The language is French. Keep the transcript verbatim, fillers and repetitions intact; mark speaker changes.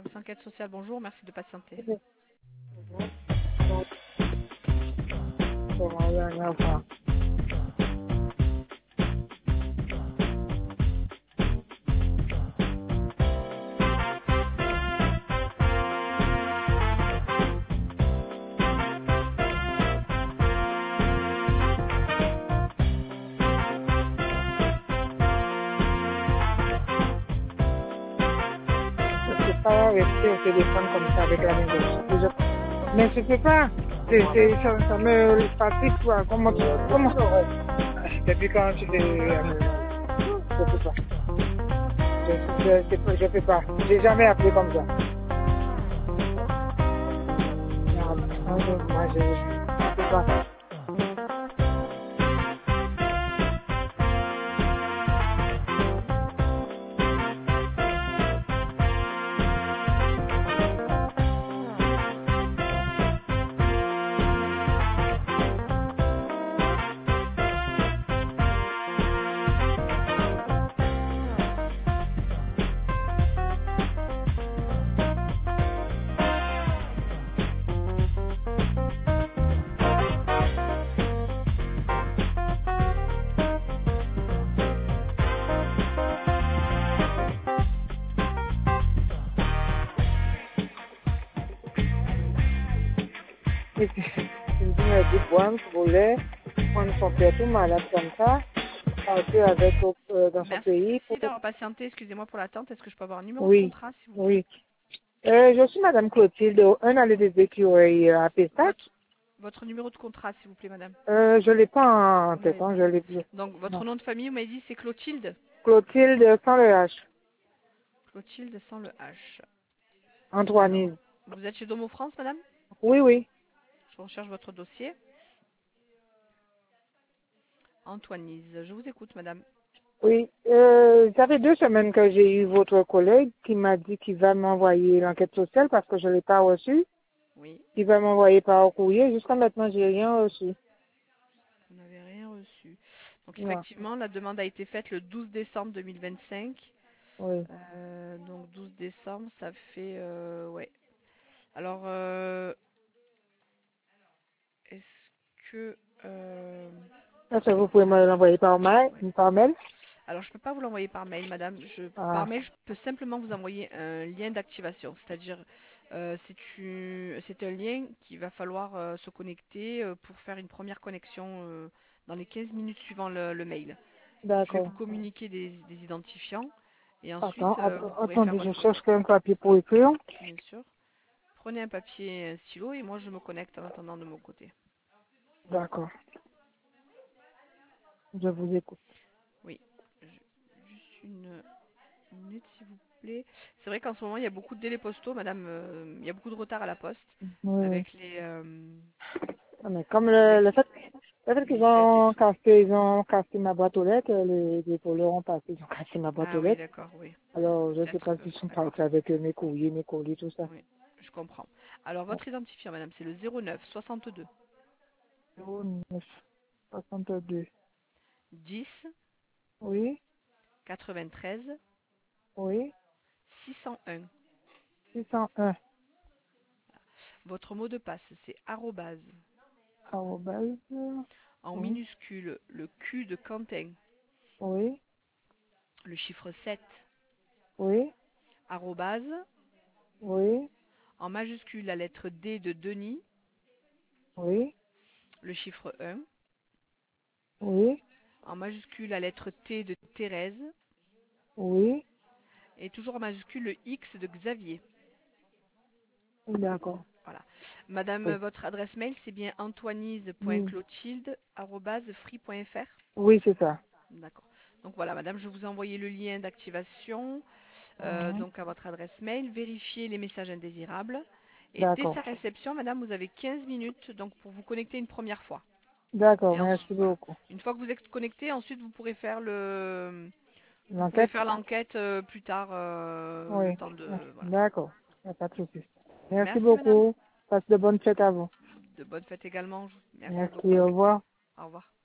Speaker 1: Service enquête sociale, bonjour, merci de patienter.
Speaker 2: Je peux pas rester au téléphone comme ça avec la maison. Mais je peux pas. C'est, c'est, ça, ça me fatigue, quoi. Comment, comment, depuis quand tu es, euh, je peux pas. Je, je, je, je peux pas. J'ai jamais appelé comme ça. Non, non, moi, je, je peux pas. Et puis, je me dis, mais du bois, je voulais prendre son père tout malade comme ça, partir avec, euh, dans son pays.
Speaker 1: Merci
Speaker 2: Pour...
Speaker 1: d'avoir patienté, excusez-moi pour l'attente, est-ce que je peux avoir un numéro de
Speaker 2: Oui,
Speaker 1: contrat, s'il vous plaît?
Speaker 2: oui. Euh, je suis Madame Clotilde, un allée des écureuils à Pessac.
Speaker 1: Votre, votre numéro de contrat, s'il vous plaît, madame.
Speaker 2: Euh, je l'ai pas en
Speaker 1: Vous
Speaker 2: tête,
Speaker 1: l'avez
Speaker 2: hein,
Speaker 1: pas.
Speaker 2: je l'ai plus.
Speaker 1: Donc, votre
Speaker 2: Non.
Speaker 1: nom de famille, vous m'avez dit, c'est Clotilde.
Speaker 2: Clotilde sans le H.
Speaker 1: Clotilde sans le H. Alors,
Speaker 2: Antoinise.
Speaker 1: vous êtes chez Domo France, madame?
Speaker 2: Oui, oui,
Speaker 1: Je recherche votre dossier. Antoinise, je vous écoute, madame.
Speaker 2: oui. Euh, ça fait deux semaines que j'ai eu votre collègue qui m'a dit qu'il va m'envoyer l'enquête sociale parce que je ne l'ai pas reçue.
Speaker 1: Oui,
Speaker 2: Il va m'envoyer par courrier. Jusqu'à maintenant, j'ai rien reçu.
Speaker 1: vous n'avez rien reçu. Donc,
Speaker 2: Non.
Speaker 1: effectivement, la demande a été faite le douze décembre deux mille vingt-cinq.
Speaker 2: Oui.
Speaker 1: Euh, donc, douze décembre, ça fait... Euh, ouais. Alors, euh, est-ce que... euh,
Speaker 2: Est-ce que vous pouvez me l'envoyer par mail? Par mail?
Speaker 1: Alors, je ne peux pas vous l'envoyer par mail, madame. Je,
Speaker 2: Ah,
Speaker 1: par mail, je peux simplement vous envoyer un lien d'activation. C'est-à-dire, euh, c'est une- c'est un lien qu'il va falloir euh, se connecter euh, pour faire une première connexion euh, dans les quinze minutes suivant le, le mail. Je vais vous
Speaker 2: d'accord.
Speaker 1: communiquer des, des identifiants et
Speaker 2: Attends,
Speaker 1: ensuite, euh, vous
Speaker 2: attends,
Speaker 1: pourrez faire
Speaker 2: attendez, je
Speaker 1: votre...
Speaker 2: cherche un papier pour écrire.
Speaker 1: Bien sûr. Prenez un papier et un stylo et moi, je me connecte en attendant de mon côté.
Speaker 2: D'accord. Je vous écoute.
Speaker 1: Oui. Je- juste une... minute, s'il vous plaît. C'est vrai qu'en ce moment, il y a beaucoup de délais postaux, madame. euh, il y a beaucoup de retard à la poste
Speaker 2: Oui, oui.
Speaker 1: avec les, euh,
Speaker 2: Ah, mais comme le,
Speaker 1: avec
Speaker 2: le fait, le fait qu'ils
Speaker 1: les fêtes et
Speaker 2: ont
Speaker 1: tout.
Speaker 2: cassé, ils ont cassé ma boîte aux lettres, les, les voleurs ont passé, ils ont cassé ma boîte
Speaker 1: Ah
Speaker 2: aux
Speaker 1: oui,
Speaker 2: lettres.
Speaker 1: d'accord, oui.
Speaker 2: Alors, je sais
Speaker 1: Peut-être,
Speaker 2: pas
Speaker 1: euh,
Speaker 2: s'ils sont
Speaker 1: d'accord.
Speaker 2: partis avec mes courriers, mes colis, tout ça.
Speaker 1: Oui, je comprends. Alors, votre identifiant, madame, c'est le zéro neuf soixante-deux
Speaker 2: zéro neuf soixante-deux.
Speaker 1: dix
Speaker 2: Oui,
Speaker 1: quatre-vingt-treize
Speaker 2: oui,
Speaker 1: six cent un.
Speaker 2: six cent un.
Speaker 1: Votre mot de passe, c'est arrobase
Speaker 2: Arrobase.
Speaker 1: en
Speaker 2: Oui,
Speaker 1: minuscule le Q de Quentin,
Speaker 2: oui,
Speaker 1: le chiffre sept,
Speaker 2: oui,
Speaker 1: arrobase
Speaker 2: oui,
Speaker 1: en majuscule la lettre D de Denis,
Speaker 2: oui,
Speaker 1: le chiffre un,
Speaker 2: oui,
Speaker 1: en majuscule la lettre T de Thérèse
Speaker 2: oui,
Speaker 1: et toujours en majuscule le X de Xavier.
Speaker 2: d'accord.
Speaker 1: Voilà. Madame,
Speaker 2: Oui,
Speaker 1: votre adresse mail, c'est bien
Speaker 2: oui,
Speaker 1: antoinise.clotilde arobase free point f r.
Speaker 2: oui, c'est ça.
Speaker 1: D'accord. Donc voilà, madame, je vous ai envoyé le lien d'activation euh,
Speaker 2: Mhm.
Speaker 1: donc à votre adresse mail. Vérifiez les messages indésirables. Et dès
Speaker 2: D'accord.
Speaker 1: sa réception, madame, vous avez quinze minutes donc pour vous connecter une première fois.
Speaker 2: D'accord,
Speaker 1: Et
Speaker 2: merci
Speaker 1: ensuite, voilà.
Speaker 2: beaucoup.
Speaker 1: Une fois que vous êtes connecté, ensuite vous pourrez faire le, vous pouvez
Speaker 2: L'enquête?
Speaker 1: faire l'enquête euh, plus tard, euh, le
Speaker 2: Oui.
Speaker 1: temps de, voilà.
Speaker 2: D'accord. Il n'y a pas de souci. Merci
Speaker 1: Merci, madame.
Speaker 2: beaucoup. Passe de bonnes fêtes à vous.
Speaker 1: De bonnes fêtes également. Merci
Speaker 2: Merci,
Speaker 1: beaucoup.
Speaker 2: au revoir.
Speaker 1: Au revoir.